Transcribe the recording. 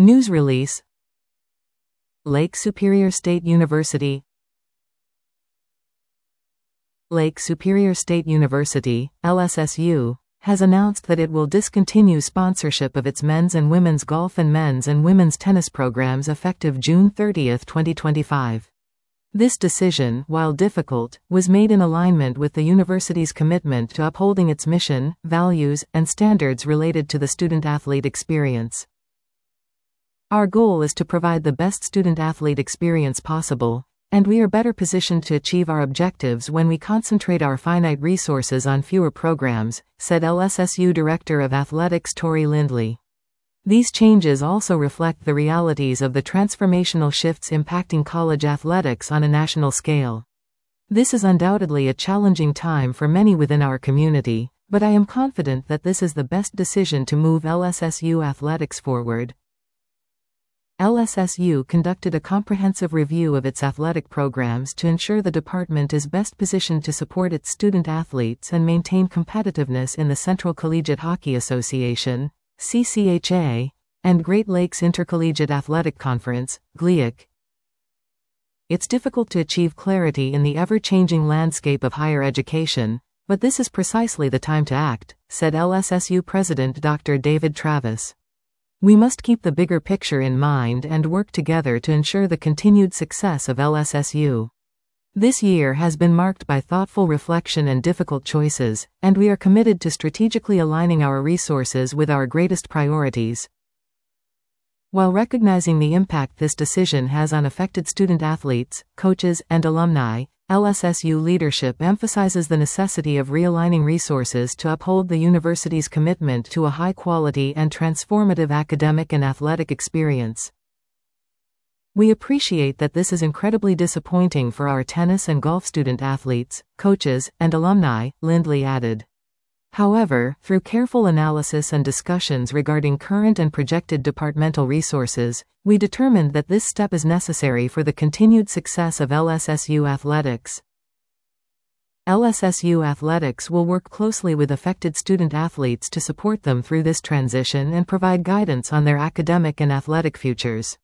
News release. Lake Superior State University. Lake Superior State University, LSSU, has announced that it will discontinue sponsorship of its men's and women's golf and men's and women's tennis programs effective June 30, 2025. This decision, while difficult, was made in alignment with the university's commitment to upholding its mission, values, and standards related to the student-athlete experience. Our goal is to provide the best student-athlete experience possible, and we are better positioned to achieve our objectives when we concentrate our finite resources on fewer programs, said LSSU Director of Athletics Tori Lindley. These changes also reflect the realities of the transformational shifts impacting college athletics on a national scale. This is undoubtedly a challenging time for many within our community, but I am confident that this is the best decision to move LSSU athletics forward. LSSU conducted a comprehensive review of its athletic programs to ensure the department is best positioned to support its student athletes and maintain competitiveness in the Central Collegiate Hockey Association, CCHA, and Great Lakes Intercollegiate Athletic Conference, GLIAC. It's difficult to achieve clarity in the ever-changing landscape of higher education, but this is precisely the time to act, said LSSU President Dr. David Travis. We must keep the bigger picture in mind and work together to ensure the continued success of LSSU. This year has been marked by thoughtful reflection and difficult choices, and we are committed to strategically aligning our resources with our greatest priorities. While recognizing the impact this decision has on affected student-athletes, coaches, and alumni, LSSU leadership emphasizes the necessity of realigning resources to uphold the university's commitment to a high-quality and transformative academic and athletic experience. We appreciate that this is incredibly disappointing for our tennis and golf student-athletes, coaches, and alumni, Lindley added. However, through careful analysis and discussions regarding current and projected departmental resources, we determined that this step is necessary for the continued success of LSSU athletics. LSSU athletics will work closely with affected student-athletes to support them through this transition and provide guidance on their academic and athletic futures.